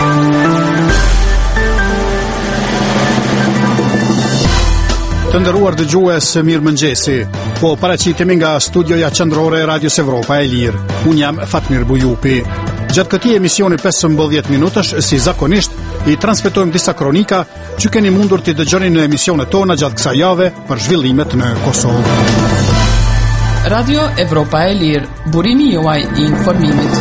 Të nderuar dëgjues, mirëmëngjesi. Po paraqitemi nga studioja qendrore e Radios Evropa e Lirë. Unë jam Fatmir Bujupi. Gjatë këtij emisioni 15 minutash, si zakonisht, I transmetojmë disa kronika që keni mundur të dëgjoni në emisionet tona gjatë kësaj jave për zhvillimet në Kosovë. Radio Evropa e Lirë, burimi juaj I informimit.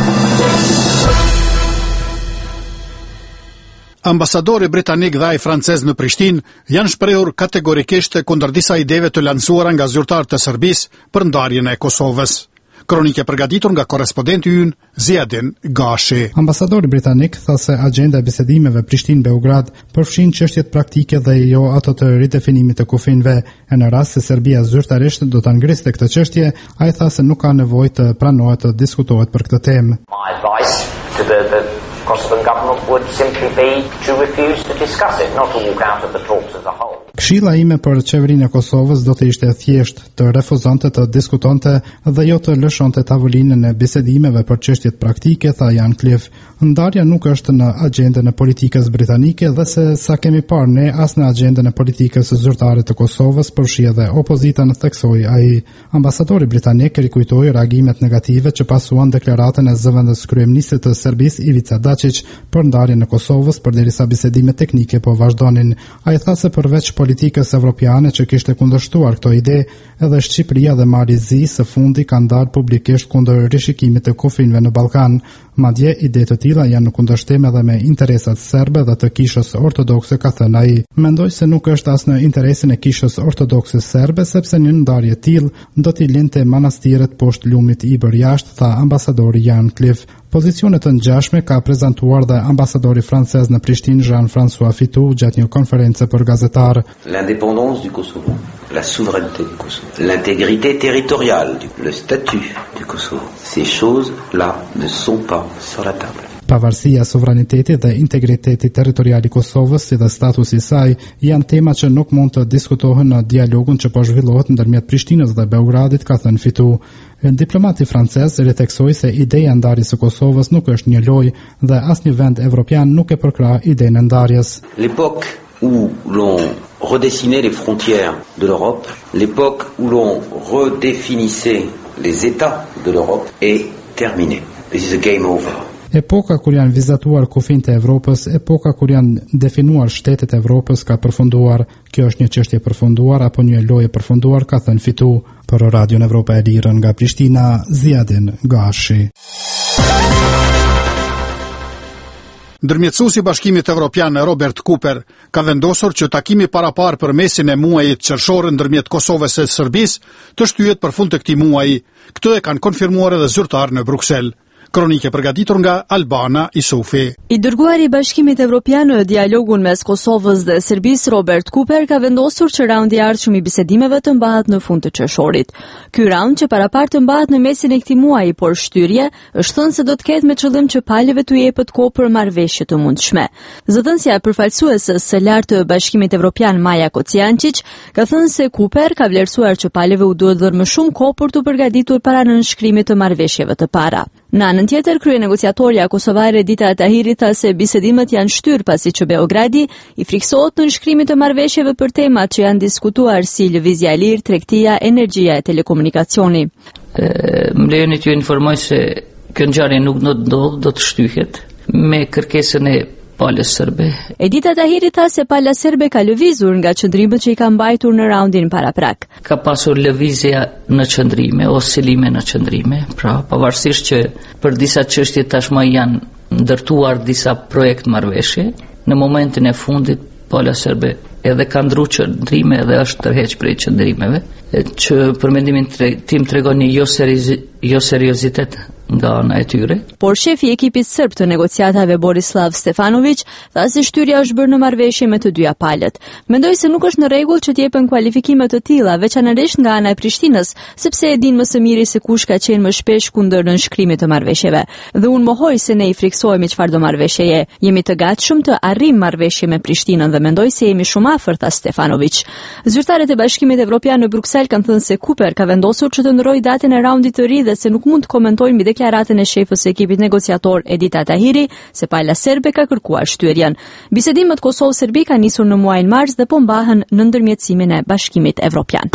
Ambasadori britanik dhe ai francez në Prishtinë janë shprehur kategorikisht kundër disa ideve të lancuara nga zyrtarët e Serbisë për ndarjen e Kosovës. Kronike përgatitur nga korrespondenti ynë Ziadin Gashi. Ambasadori britanik tha se agenda e bisedimeve Prishtinë-Beograd përfshin çështjet praktike dhe jo ato të ridefinimit të kufinëve. E në rast se Serbia zyrtarisht do ta ngriste këtë çështje, ai tha se nuk ka nevojë të pranohet të diskutohet për këtë temë. My advice to the Kosovan government would simply be to refuse to discuss it, not to walk out of the talks as a whole. Këshilla ime për qeverinë e Kosovës do të ishte thjesht të refuzonte të diskutonte dhe jo të lëshonte tavolinën e bisedimeve për çështjet praktike, tha Jan Cliff. Ndarja nuk është në agjendën e politikës britanike dhe se sa kemi parë ne as në agjendën e politikës zyrtare të Kosovës, përfshi edhe opozitën, theksoi ai. Ambasadori britanik rikujtoi reagimet negative që pasuan deklaratën e zëvendës kryeministit të Serbisë Ivica Dačić për ndarjen e Kosovës, përderisa bisedimet teknike po vazhdonin. Ai tha se përveç politikës evropiane që kishte kundërshtuar këto ide, edhe Shqipëria dhe Mali Zi së fundi kanë dalë publikisht kundër rishikimit të kufinëve në Ballkan. Madje ide të tilla janë në kundërshtim edhe me interesat serbe dhe të kishës ortodokse, ka thënë ai. Mendoj se nuk është as në interesin e kishës ortodokse serbe, sepse një ndarje e tillë do t'i linte manastiret poshtë lumit Ibër jashtë, tha ambasadori Jan Cliff. Pozicionet të ngjashme ka prezantuar dhe ambasadori francez në Prishtinë Jean-François Fitou gjatë një konference për gazetarë. L'indépendance du Kosovo, la souveraineté du Kosovo, l'intégrité territoriale, le statut du Kosovo. Ces choses-là ne sont pas sur la table. Pavarësia, sovraniteti dhe integriteti territorial I Kosovës si dhe statusi I saj janë tema që nuk mund të diskutohen në dialogun që po zhvillohet ndërmjet Prishtinës dhe Beogradit, ka thënë Fitou. Diplomati francez ritheksoi se ideja e ndarjes së Kosovës nuk është një lojë dhe asnjë vend evropian nuk e përkrah idenë e ndarjes. L'époque où l'on redessinait les frontières de l'Europe, l'époque où l'on redéfinissait les États de l'Europe est terminée. This is a game over. Epoka kur janë vizatuar kufijtë e Evropës, epoka kur janë definuar shtetet e Evropës ka përfunduar. Kjo është një çështje e përfunduar apo një lojë e përfunduar, ka thënë Fitou. Për Radion Evropa e Lirë nga Prishtina, Ziadin Gashi. Ndërmjetësuesi I Bashkimit Evropian Robert Cooper ka vendosur që takimi parapar për mesin e muajit qershor ndërmjet Kosovës e Serbisë të shtyhet për fund të këtij muaji. Këtë e kanë konfirmuar edhe zyrtarë në Bruksel. Kronike përgatitur nga Albana Isufi. I dërguari I Bashkimit Evropian në dialogun mes Kosovës dhe Serbisë, Robert Cooper, ka vendosur që raundi I ardhshëm I bisedimeve të mbahet në fund të qershorit. Ky raund që parapar të mbahet në mesin e këtij muaji, por shtyrje, është thënë se do të ketë me qëllim që palëve t'u jepet kohë për marrëveshje të mundshme. Zëdhënësja e përfaqësuese së lartë të Bashkimit Evropian Maja Kociančić ka thënë se Cooper ka vlerësuar që palëve u duhet dhënë më shumë kohë për të përgatitur para nënshkrimit të marrëveshjeve të para. Në anën tjetër, kryenegociatorja kosovare Dita Tahiri tha se bisedimet janë shtyrë pasi që Beogradi I friksohet në nënshkrimit të marrëveshjeve për temat që janë diskutuar si lëvizja e lirë, tregtia, energjia e telekomunikacioni. Më lejoni t'ju informoj se kjo ngjarje nuk do të shtyhet me kërkesën e palës serbe. Edita Tahiri tha se pala serbe ka lëvizur nga qëndrimet që I ka mbajtur në raundin paraprak. Ka pasur lëvizja në qëndrime, oscilime në qëndrime, pra pavarësisht që për disa çështje tashmë janë ndërtuar disa projekt marrëveshje, në momentin e fundit pala serbe edhe ka ndruar qëndrime dhe është tërheq prej qëndrimeve, që për mendimin tim tregon një jo seriozitet nga ana e tyre. Por shefi I ekipit serb të negociatave Borislav Stefanović tha se shtyrja është bërë në marrëveshje me të dyja palët. Mendoj se nuk është në rregull që të jepen kualifikime të tilla, veçanërisht nga ana e Prishtinës, sepse e din më së miri se kush ka qenë më shpesh kundër nënshkrimit të marrëveshjeve. Dhe unë mohoj se ne I friksohemi çfarë do marrëveshjeje. Jemi të gatshëm të arrijmë marrëveshje me Prishtinën dhe mendoj se jemi shumë afër, tha Stefanović. Zyrtarët e Bashkimit Evropian në Bruksel kanë thënë se Cooper ka vendosur që të ndrojë datën e raundit të ri dhe se nuk mund të komentojnë mbi deklaratën e shefës së ekipit negociator Edita Tahiri se pala serbe ka kërkuar shtyrjen. Bisedimet Kosovë-Serbi ka nisur në muajin mars dhe po mbahen në ndërmjetësimin e Bashkimit Evropian.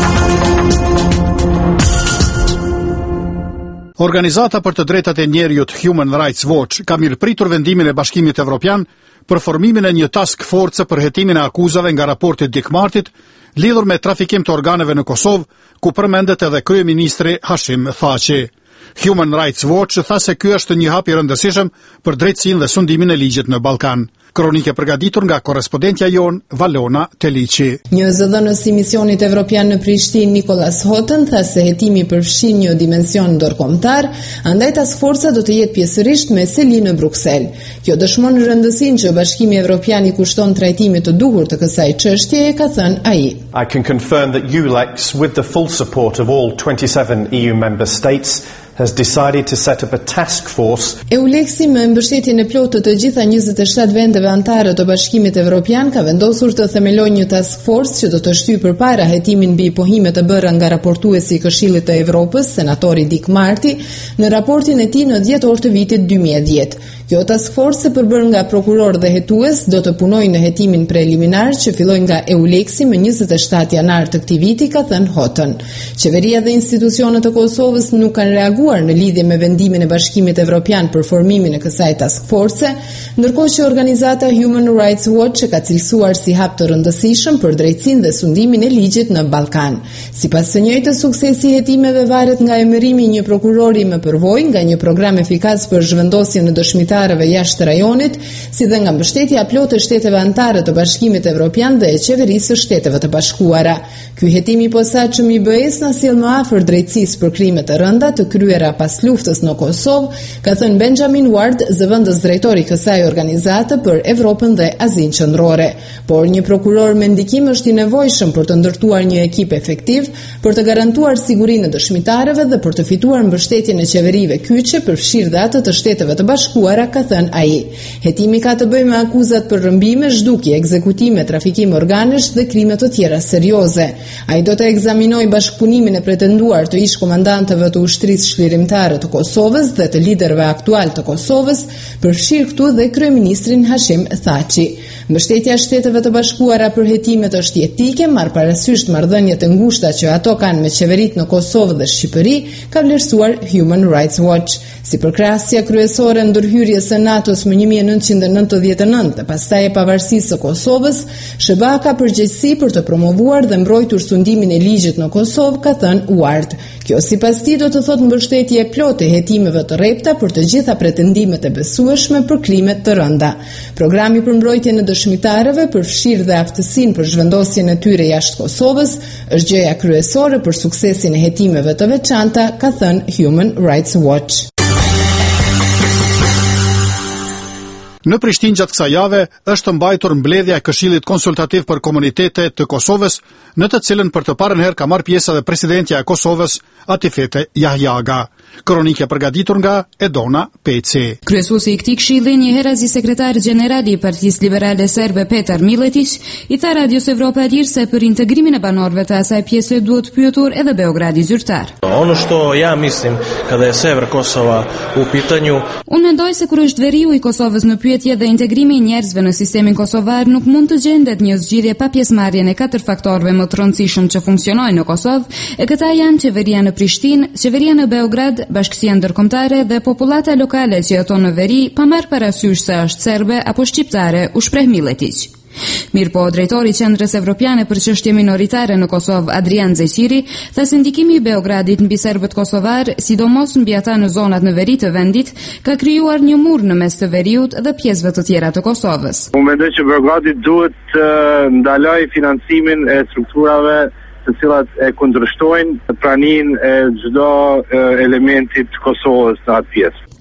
Organizata për të drejtat e njerëzit Human Rights Watch ka mirëpritur vendimin e Bashkimit Evropian për formimin e një task force për hetimin e akuzave nga raporti Dick Martit lidhur me trafikim të organeve në Kosovë, ku përmendet edhe kryeministri Hashim Thaçi. Human Rights Watch tha se ky është një hap i rëndësishëm për drejtësinë dhe sundimin e ligjit në Ballkan. Kronikë përgatitur nga korrespondentja jon Valona Teliçi. Një zëdhënës i misionit evropian në Prishtinë, Nicholas Houghton, tha se hetimi përfshin një dimension ndërkombëtar, andaj task forca do të jetë pjesërisht me seli në Bruksel. Kjo dëshmon rëndësinë që Bashkimi Evropian i kushton trajtimit të duhur të kësaj çështjeje, ka thënë ai. I can confirm that EULEX, with the full support of all 27 EU member states, has decided to set up a task force. EULEX me mbështetjen e plotë të gjitha 27 vendeve anëtare të Bashkimit Evropian ka vendosur të themelojë një task force që do të shtyjë përpara hetimin mbi pohimet të bëra nga raportuesi i Këshillit të Evropës, senatori Dick Marty, në raportin e tij në 10 orë të vitit 2010. Kjo task force, përbër nga prokuror dhe hetues, do të punojë në hetimin preliminar që filloi nga EULEX-i më 27 janar të këtij viti, ka thënë Houghton. Qeveria dhe institucionet e Kosovës nuk kanë reaguar në lidhje me vendimin e Bashkimit Evropian për formimin e kësaj task force, ndërkohë që organizata Human Rights Watch e ka cilësuar si hap të rëndësishëm për drejtësinë dhe sundimin e ligjit në Ballkan. Sipas së njëjtës, suksesi i hetimeve varet nga emërimi i një prokurori më përvojë, nga një program efikas për zhvendosjen e dëshmitarëve jashtë rajonit, si dhe nga mbështetja e plotë e shteteve anëtare të Bashkimit Evropian dhe e qeverisë së Shteteve të Bashkuara. Ky hetim i posaçëm i BE-s na sjell më afër drejtësisë për krimet e rënda të kryera pas luftës në Kosovë, ka thënë Benjamin Ward, zëvendës drejtori i kësaj organizate për Evropën dhe Azinë Qendrore. Por një prokuror me ndikim është i nevojshëm për të ndërtuar një ekip efektiv, për të garantuar sigurinë e dëshmitarëve dhe për të fituar mbështetjen e qeverive kyçe, përfshirë dhe atë të Shteteve të Bashkuara, ka thënë ai. Hetimi ka të bëjë me akuzat për rrëmbime, zhdukje, ekzekutime, trafikim organesh dhe krime të tjera serioze. Ai do të ekzaminojë bashkëpunimin e pretenduar të ish komandantëve të ushtrisë shlirimtare të Kosovës dhe të liderëve aktual të Kosovës, përfshirë këtu dhe kryeministrin Hashim Thaçi. Mbështetja e Shteteve të Bashkuara për hetimet është jetike, marr parasysh marrëdhëniet e ngushta që ato kanë me qeveritë në Kosovë dhe Shqipëri, ka vlerësuar Human Rights Watch. Si përkrahasja kryesore e ndërhyrjes së NATO-s më 1999 dhe pastaj e pavarësisë së Kosovës, SBA ka përgjegjësi për të promovuar dhe mbrojtur sundimin e ligjit në Kosovë, ka thënë Ward. Kjo sipas tij do të thotë mbështetje e plotë e hetimeve të rrepta për të gjitha pretendimet e besueshme për krime të rënda. Programi për mbrojtjen e dëshmitarëve, përfshirë dhe aftësinë për zhvendosjen e tyre jashtë Kosovës, është gjëja kryesore për suksesin e hetimeve të veçanta, ka thënë Human Rights Watch. Në Prishtinë gjatë kësaj jave është mbajtur mbledhja e Këshillit Konsultativ për Komunitetet të Kosovës, në të cilën për të parën herë ka marrë pjesë edhe presidentja e Kosovës, Atifete Jahjaga. Kronikë përgatitur nga Edona Peci. Kryesuesi i këtij këshilli, njëherëzi sekretar gjeneral i Partisë Liberale Serbe Petar Miletić, i tha Radios Evropa e Lirë se për integrimin e banorëve të asaj pjese duhet pyetur edhe Beogradi zyrtar. Ono što ja mislim kada je sever Kosova u pitanju. Unë mendoj se kur është veriu i Kosovës në pyetje dhe integrimi i njerëzve në sistemin kosovar, nuk mund të gjendet një zgjidhje pa pjesëmarrjen e 4 faktorëve më të rëndësishëm që funksionojnë në Kosovë, e këta janë qeveria në Prishtinë, qeveria në Beograd, bashkësia ndërkombëtare dhe popullata lokale që jeton në veri, pa marrë parasysh se është serbe apo shqiptare, u shpreh Miletić. Mirpo, drejtori i Qendrës Evropiane për çështje minoritare në Kosovë, Adrian Zeqiri, tha se ndikimi i Beogradit mbi serbët kosovar, sidomos mbi ata në zonat në veri të vendit, ka krijuar një mur në mes të veriut dhe pjesëve të tjera të Kosovës. Unë mendoj që Beogradi duhet të ndalojë financimin e strukturave të cilat e kundërshtojnë praninë e çdo elementi të Kosovës në atë pjesë.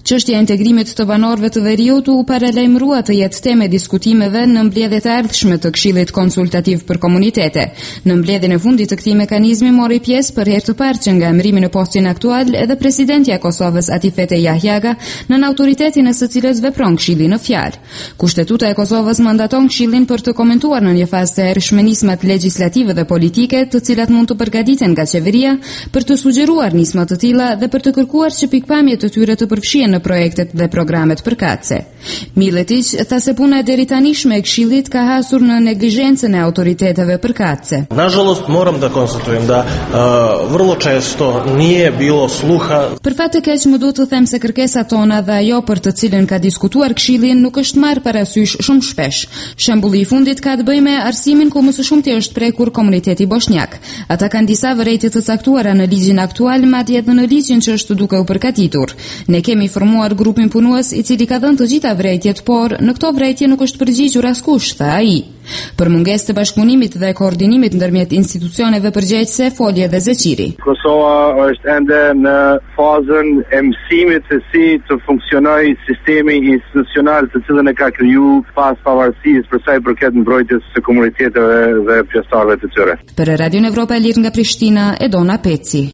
Çështja e integrimit të banorëve të Veriut u paralajmërua të jetë temë diskutimeve në mbledhjet e ardhshme të Këshillit Konsultativ për Komunitete. Në mbledhjen e fundit të këtij mekanizmi mori pjesë për herë të parë që nga emërimi në postin aktual edhe presidentja e Kosovës Atifete Jahjaga, nën autoritetin e së cilës vepron Këshilli në fjalë. Kushtetuta e Kosovës mandaton Këshillin për të komentuar në një fazë të hershme nismat legjislative dhe politike, të cilat mund të përgatiten nga qeveria për të sugjeruar nisma të tilla dhe për të kërkuar që pikpamjet të tyre të përfshihen në projektet dhe programet përkatëse. Miletić tha se puna e deritanishme e Këshillit ka hasur në neglizhencën e autoriteteve përkatëse. Nažalost, moram da konstatujem da vrlo često nije bilo sluha. Për fat të keq më duhet të them se kërkesat tona dhe ajo për të cilën ka diskutuar Këshilli nuk është marrë parasysh shumë shpesh. Shembulli i fundit ka të bëjë me arsimin ku më së shumti është prekur komuniteti bosnjak. Ata kanë disa vërejtje të caktuara në ligjin aktual, madje edhe në ligjin që është duke u përgatitur. Ne kemi formuar grupin punues i cili ka dhënë të gjitha vërejtjet, por në këto vërejtje nuk është përgjigjur askush, tha ai. Për mungesë të bashkëpunimit dhe koordinimit ndërmjet institucioneve përgjegjëse, foli edhe Zeqiri. Kosova është ende në fazën e mësimit se si të funksionojë sistemi institucional të cilën e ka kriju pas pavarësisë për sa i përket mbrojtjes së komuniteteve dhe pjesëtarëve të tyre. Për Radio Evropa e Lirë nga Prishtina, Edona Peci.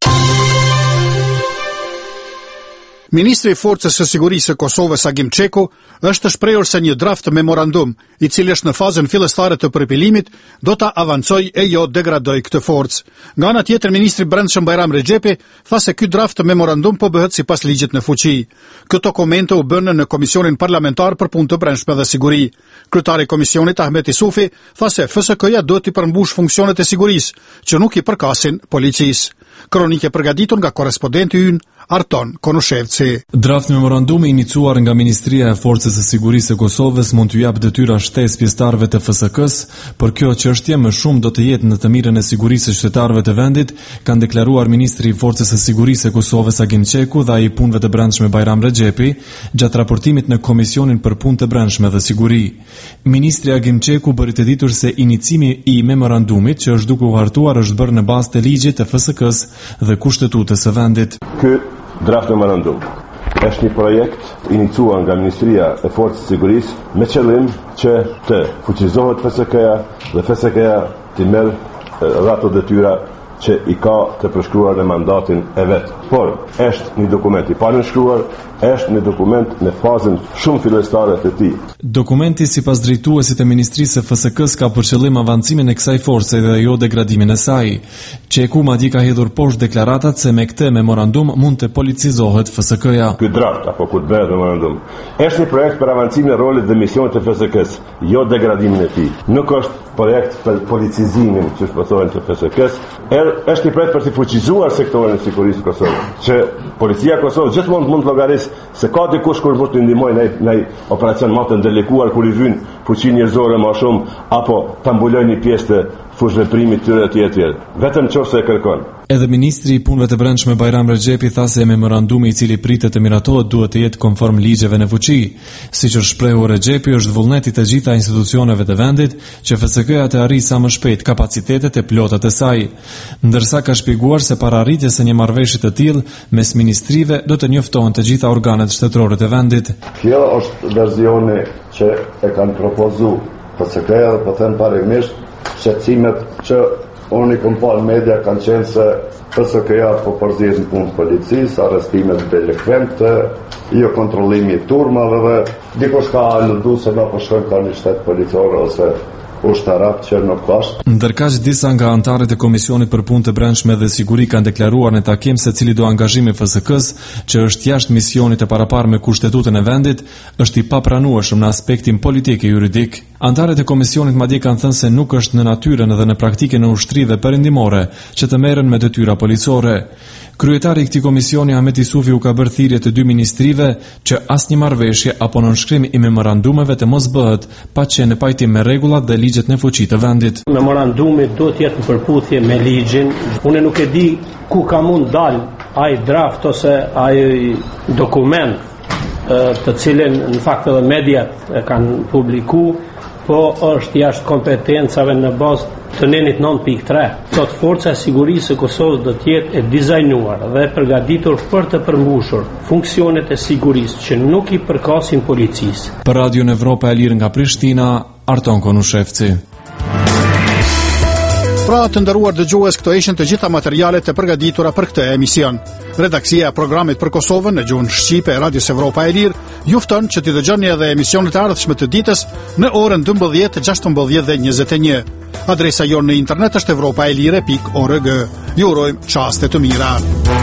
Ministri i Forcës së Sigurisë së Kosovës Agim Çeku është shprehur se një draft memorandum, i cili është në fazën fillestare të përpilimit, do ta avancojë e jo degradoj këtë forcë. Nga ana tjetër, ministri i Brendshëm Bajram Rexhepi tha se ky draft memorandum po bëhet sipas ligjit në fuqi. Këto komente u bënë në Komisionin Parlamentar për Punë të Brendshme dhe Siguri. Kryetari i komisionit Ahmet Isufi tha se FSK-ja duhet të përmbush funksionet e sigurisë, që nuk i përkasin policisë. Kronikë e përgatitur nga korrespondenti ynë Arton Konushevci. Draft memorandumi iniciuar nga Ministria e Forcës së Sigurisë së Kosovës mund t'u jap detyra shtesë pjesëtarëve të FSK-s, por kjo çështje më shumë do të jetë në të mirën e sigurisë së qytetarëve të vendit, kanë deklaruar Ministri i Forcës së Sigurisë së Kosovës Agim Çeku dhe ai i punëve të brendshme Bajram Rexhepi gjatë raportimit në Komisionin për Punë të Brendshme dhe Siguri. Ministri Agim Çeku bëri të ditur se inicimi i memorandumit që është duke u hartuar është bërë në bazë të ligjit të FSK-s dhe Kushtetutës së vendit. Draft memorandum është një projekt iniciuar nga Ministria e Forcës së Sigurisë me qëllim që të fuqizohet FSK-ja dhe FSK-ja të merr ato detyra që i ka të përshkruar në mandatin e vetë. Por, është një dokument i panëshkruar, është një dokument në fazën shumë fillestare të tij. Dokumenti sipas drejtuesit e Ministrisë së FSK-s ka për qëllim avancimin e kësaj force dhe jo degradimin e saj. Çeku madje ka hedhur poshtë deklaratat se me këtë memorandum mund të policizohet FSK-ja. Ky draft apo kur bëhet memorandum është një projekt për avancimin e rolit dhe misionit të FSK-s, jo degradimin e tij. Nuk është projekt për policizimin, siç po thonë të FSK-s, është një projekt për të fuqizuar sektorin e sigurisë të Kosovës, që policia e Kosovës gjithmonë mund të llogarisë se ka dikush kur mund të ndihmojë në operacion më të ndërlikuar kur i vyn fuqi njerëzore më shumë apo ta mbulojë një pjesë të fushveprimit tyre etj. Vetëm nëse e kërkon. Edhe ministri i punëve të brendshme Bajram Rexhepi tha se memorandumi i cili pritet të miratohet duhet të jetë konform ligjeve në fuqi. Siç është shprehur Rexhepi, është vullneti të gjitha institucioneve të vendit që FSK-ja të arrijë sa më shpejt kapacitetet e plota të saj, ndërsa ka shpjeguar se para arritjes së një marrëveshje të tillë mes ministrive do të njoftohen të gjitha organet shtetërore të vendit. Kjo është versioni që e kanë propozuar FSK-ja dhe po them parimisht shqetësimet që unë i kom parë media kanë qenë se FSK-ja po përzien punë policisë, arrestimet delikvente, jo kontrollimi i turmave dhe dikush ka aludu se na po shkojnë ka një shtet policor ose ushtarak që nuk është. Ndërkaq disa nga anëtarët e Komisionit për Punë të Brendshme dhe Siguri kanë deklaruar në takim se cili do angazhimi i FSK-s, që është jashtë misionit e paraparë me kushtetutën e vendit, është i papranueshëm në aspektin politik e juridik. Anëtarët e Komisionit madje kanë thënë se nuk është në natyrën dhe në praktikën e ushtrive perëndimore që të merren me detyra policore. Kryetari i këtij komisioni Ahmet Isufi u ka bërë thirrje të dy ministrive që asnjë marrëveshje apo nënshkrim i memorandumeve të mos bëhet pa qenë në pajtim me rregullat dhe ligjet në fuqi të vendit. Memorandumi duhet të jetë në përputhje me ligjin. Unë nuk e di ku ka mund dal ai draft ose ai dokument të cilin në fakt edhe mediat e kanë publikuar, po është jashtë kompetencave në bazë të nenit 9.3. Sot forca e sigurisë së Kosovës do të jetë e dizajnuar dhe e përgatitur për të përmbushur funksionet e sigurisë që nuk i përkasin policisë. Për Radion Evropa e Lirë nga Prishtina, Arton Konushevci. Pra të nderuar dëgjues, këto ishin të gjitha materialet e përgatitura për këtë emision. Redaksia e programit për Kosovën në gjuhën shqipe e Radios Evropa e Lirë ju fton që t'i dëgjoni edhe emisionet e ardhshme të ditës në orën 12, 16 dhe 21. Adresa jonë në internet është evropaelire.org. Ju urojmë çaste të mira.